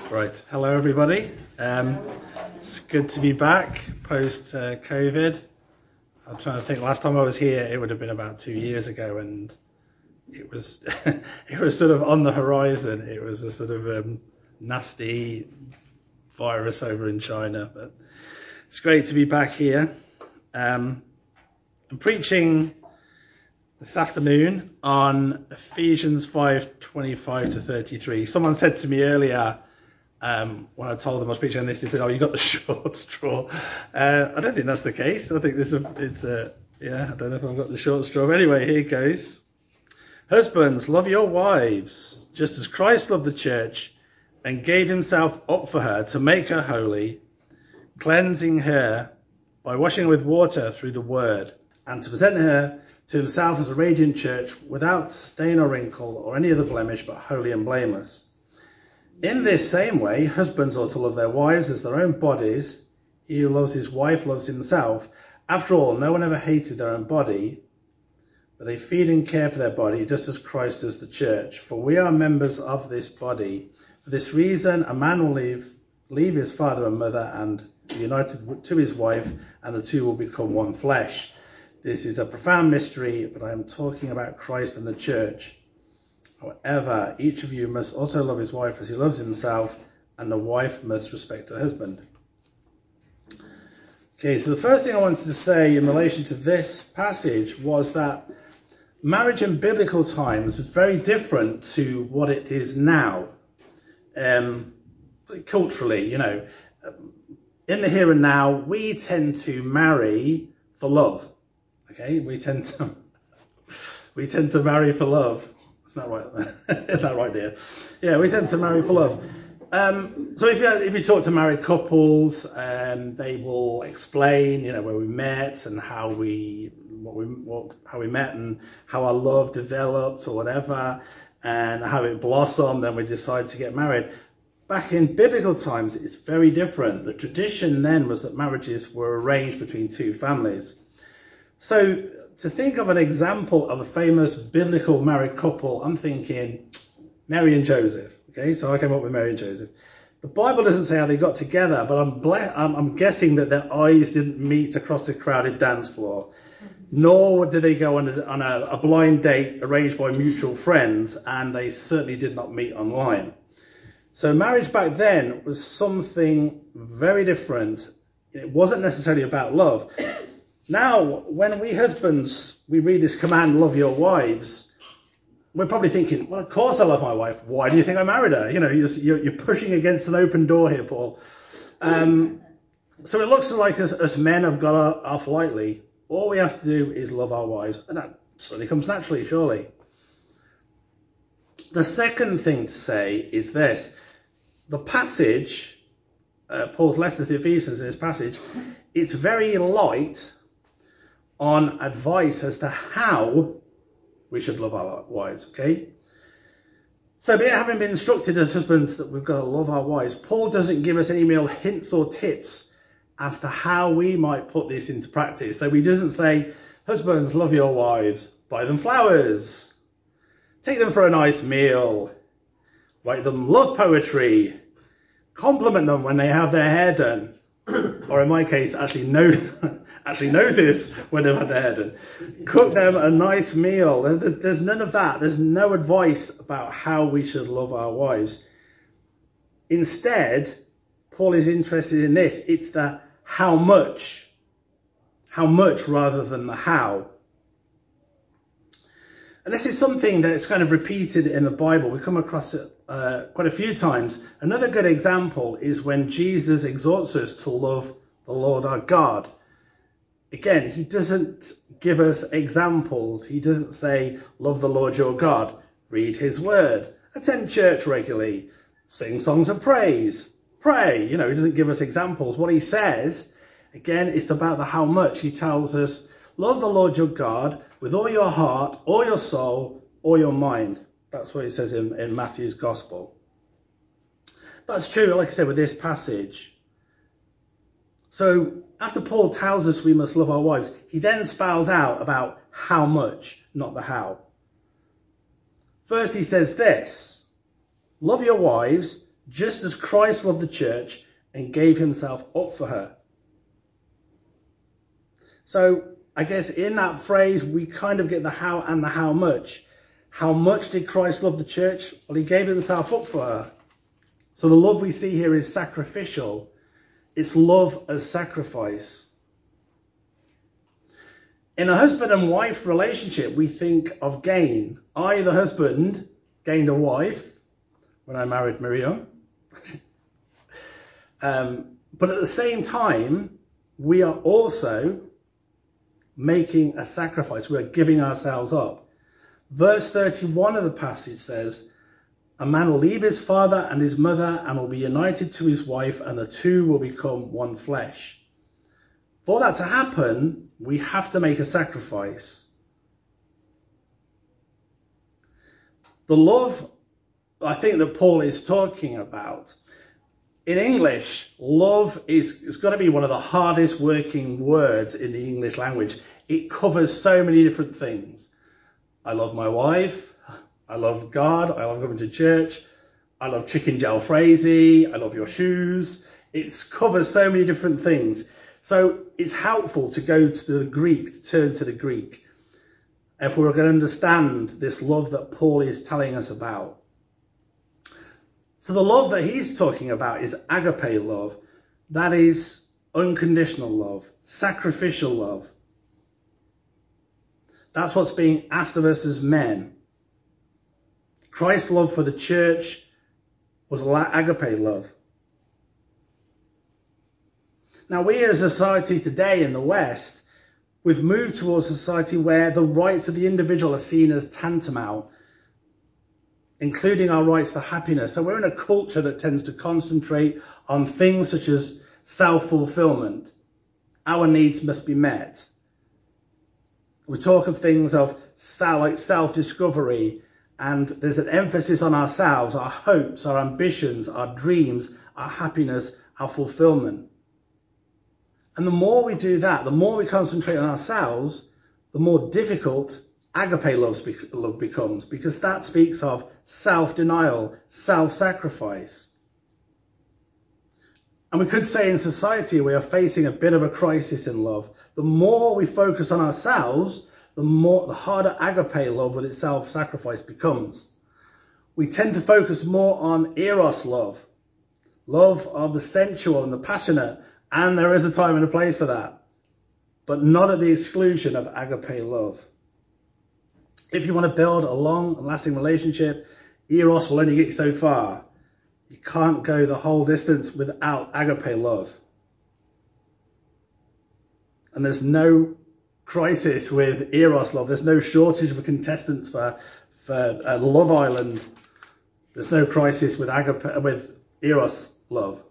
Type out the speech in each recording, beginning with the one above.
Right, hello everybody. It's good to be back post COVID. I'm trying to think. Last time I was here, it would have been about 2 years ago, and it was it was sort of on the horizon. It was a sort of nasty virus over in China, but it's great to be back here. I'm preaching this afternoon on Ephesians 5:25 to 33. Someone said to me earlier, when I told them I was preaching on this, they said, "Oh, you got the short straw." I don't think that's the case. I think I don't know if I've got the short straw. But anyway, here goes. Husbands, love your wives, just as Christ loved the church and gave himself up for her to make her holy, cleansing her by washing her with water through the word, and to present her to himself as a radiant church without stain or wrinkle or any other blemish, but holy and blameless. In this same way, husbands ought to love their wives as their own bodies. He who loves his wife loves himself. After all, no one ever hated their own body, but they feed and care for their body just as Christ does the church. For we are members of this body. For this reason, a man will leave his father and mother and be united to his wife, and the two will become one flesh. This is a profound mystery, but I am talking about Christ and the church. However, each of you must also love his wife as he loves himself, and the wife must respect her husband. Okay, so the first thing I wanted to say in relation to this passage was that marriage in biblical times was very different to what it is now. Culturally, in the here and now, we tend to marry for love. Okay, we tend to marry for love. It's not right. It's not right, dear. Yeah, we tend to marry for love. So if you talk to married couples, they will explain, where we met and how we met and how our love developed or whatever, and how it blossomed. Then we decide to get married. Back in biblical times, it's very different. The tradition then was that marriages were arranged between two families. So to think of an example of a famous biblical married couple, I'm thinking Mary and Joseph. Okay, so I came up with Mary and Joseph. The Bible doesn't say how they got together, but I'm guessing that their eyes didn't meet across a crowded dance floor, nor did they go on a blind date arranged by mutual friends, and they certainly did not meet online. So marriage back then was something very different. It wasn't necessarily about love. Now, when we husbands, we read this command, love your wives, we're probably thinking, well, of course I love my wife. Why do you think I married her? You're pushing against an open door here, Paul. So it looks like us men have got off lightly. All we have to do is love our wives. And that certainly comes naturally, surely. The second thing to say is this. The passage, Paul's letter to the Ephesians in this passage, it's very light on advice as to how we should love our wives, okay? So having been instructed as husbands that we've got to love our wives, Paul doesn't give us any real hints or tips as to how we might put this into practice. So he doesn't say, husbands, love your wives, buy them flowers, take them for a nice meal, write them love poetry, compliment them when they have their hair done, or in my case, actually notice when they've had their hair done. Cook them a nice meal. There's none of that. There's no advice about how we should love our wives. Instead, Paul is interested in this. It's the how much rather than the how. And this is something that is kind of repeated in the Bible. We come across it quite a few times. Another good example is when Jesus exhorts us to love the Lord our God. Again, he doesn't give us examples. He doesn't say, love the Lord your God, read his word, attend church regularly, sing songs of praise, pray. He doesn't give us examples. What he says, again, it's about the how much. He tells us, love the Lord your God with all your heart, all your soul, all your mind. That's what it says in Matthew's gospel. That's true, like I said, with this passage. So after Paul tells us we must love our wives, he then spells out about how much, not the how. First he says this, love your wives just as Christ loved the church and gave himself up for her. So I guess in that phrase, we kind of get the how and the how much. How much did Christ love the church? Well, he gave himself up for her. So the love we see here is sacrificial. It's love as sacrifice. In a husband and wife relationship, we think of gain. I, the husband, gained a wife when I married Miriam. But at the same time, we are also making a sacrifice. We are giving ourselves up. Verse 31 of the passage says, a man will leave his father and his mother and will be united to his wife, and the two will become one flesh. For that to happen, we have to make a sacrifice. The love, I think, that Paul is talking about, in English, love is got to be one of the hardest working words in the English language. It covers so many different things. I love my wife. I love God. I love going to church. I love chicken jalfrezi. I love your shoes. It covers so many different things. So it's helpful to go to the Greek, to turn to the Greek, if we're going to understand this love that Paul is telling us about. So the love that he's talking about is agape love. That is unconditional love, sacrificial love. That's what's being asked of us as men. Christ's love for the church was agape love. Now, we as a society today in the West, we've moved towards a society where the rights of the individual are seen as tantamount, including our rights to happiness. So we're in a culture that tends to concentrate on things such as self-fulfillment. Our needs must be met. We talk of things of like self-discovery, and there's an emphasis on ourselves, our hopes, our ambitions, our dreams, our happiness, our fulfillment. And the more we do that, the more we concentrate on ourselves, the more difficult agape love becomes, because that speaks of self-denial, self-sacrifice. And we could say in society we are facing a bit of a crisis in love. The more we focus on ourselves, the harder agape love with its self-sacrifice becomes. We tend to focus more on eros love, love of the sensual and the passionate, and there is a time and a place for that, but not at the exclusion of agape love. If you want to build a long and lasting relationship, eros will only get you so far. You can't go the whole distance without agape love. And there's no crisis with eros love. There's no shortage of contestants for Love Island. There's no crisis with eros love.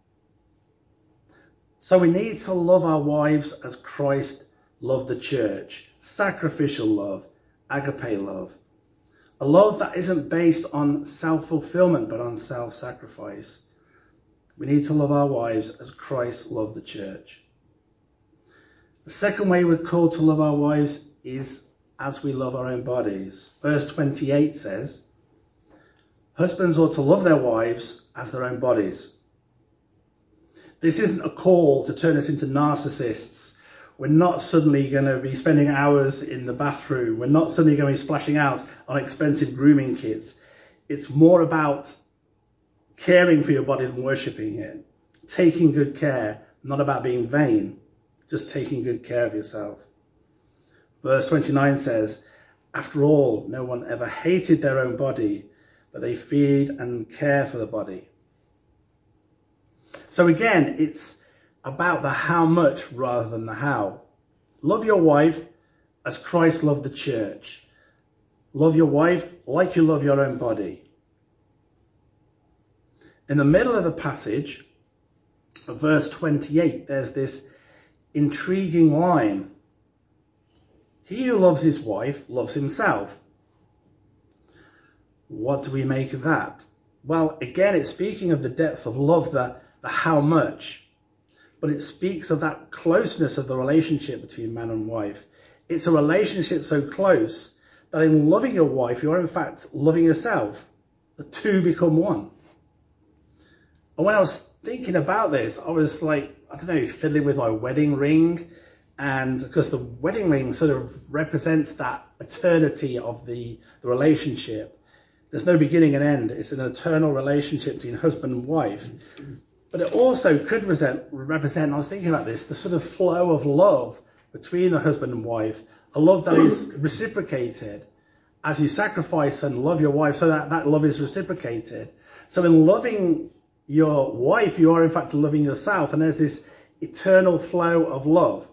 So we need to love our wives as Christ loved the church. Sacrificial love, agape love. A love that isn't based on self-fulfillment, but on self-sacrifice. We need to love our wives as Christ loved the church. The second way we're called to love our wives is as we love our own bodies. Verse 28 says, husbands ought to love their wives as their own bodies. This isn't a call to turn us into narcissists. We're not suddenly going to be spending hours in the bathroom. We're not suddenly going to be splashing out on expensive grooming kits. It's more about caring for your body than worshipping it. Taking good care, not about being vain. Just taking good care of yourself. Verse 29 says, after all, no one ever hated their own body, but they feed and care for the body. So again, it's about the how much rather than the how. Love your wife as Christ loved the church. Love your wife like you love your own body. In the middle of the passage, verse 28, there's this intriguing line. He who loves his wife loves himself. What do we make of that? Well, again, it's speaking of the depth of love, the how much. But it speaks of that closeness of the relationship between man and wife. It's a relationship so close that in loving your wife, you're in fact loving yourself. The two become one. And when I was thinking about this, I was like, I don't know, fiddling with my wedding ring. And because the wedding ring sort of represents that eternity of the relationship. There's no beginning and end. It's an eternal relationship between husband and wife. But it also could represent, I was thinking about this, the sort of flow of love between the husband and wife, a love that is reciprocated as you sacrifice and love your wife, so that love is reciprocated. So in loving your wife, you are in fact loving yourself, and there's this eternal flow of love.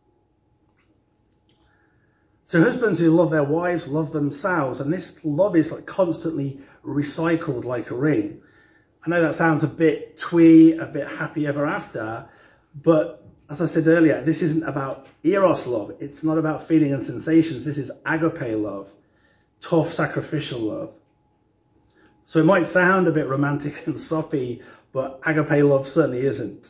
So husbands who love their wives love themselves, and this love is like constantly recycled like a ring. I know that sounds a bit twee, a bit happy ever after, but as I said earlier, this isn't about eros love. It's not about feeling and sensations. This is agape love, tough, sacrificial love. So it might sound a bit romantic and soppy, but agape love certainly isn't.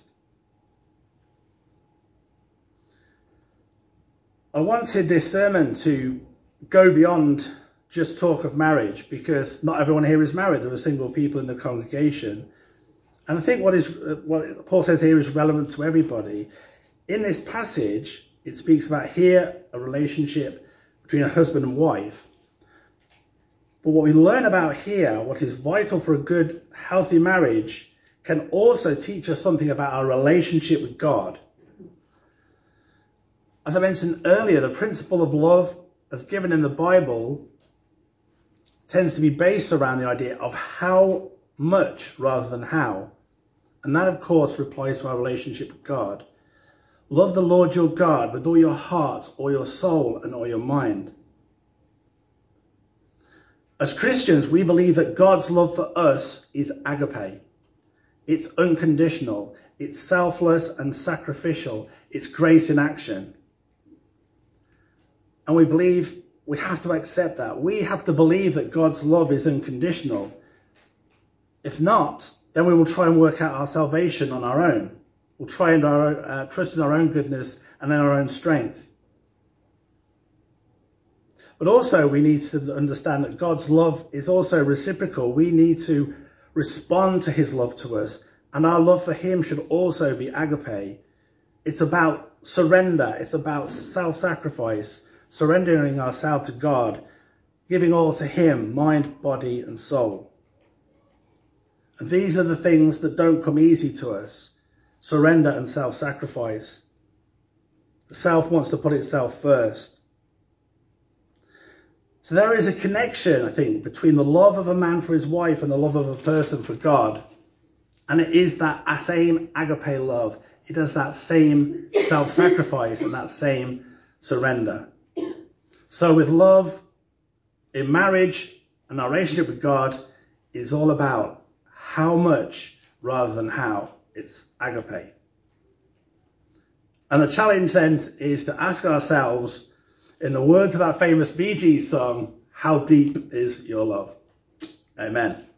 I wanted this sermon to go beyond just talk of marriage, because not everyone here is married. There are single people in the congregation. And I think what Paul says here is relevant to everybody. In this passage, it speaks about here a relationship between a husband and wife. But what we learn about here, what is vital for a good, healthy marriage, can also teach us something about our relationship with God. As I mentioned earlier, the principle of love as given in the Bible tends to be based around the idea of how much rather than how. And that, of course, applies to our relationship with God. Love the Lord your God with all your heart, all your soul, and all your mind. As Christians, we believe that God's love for us is agape. It's unconditional. It's selfless and sacrificial. It's grace in action. And we believe we have to accept that. We have to believe that God's love is unconditional. If not, then we will try and work out our salvation on our own. We'll try and trust in our own goodness and in our own strength. But also we need to understand that God's love is also reciprocal. We need to respond to his love to us, and our love for him should also be agape. It's about surrender. It's about self-sacrifice, surrendering ourselves to God, giving all to him, mind, body, and soul. And these are the things that don't come easy to us: surrender and self-sacrifice. The self wants to put itself first. So there is a connection, I think, between the love of a man for his wife and the love of a person for God. And it is that same agape love. It is that same self-sacrifice and that same surrender. So with love in marriage and our relationship with God, it's all about how much rather than how. It's agape. And the challenge then is to ask ourselves, in the words of that famous Bee Gees song, how deep is your love? Amen.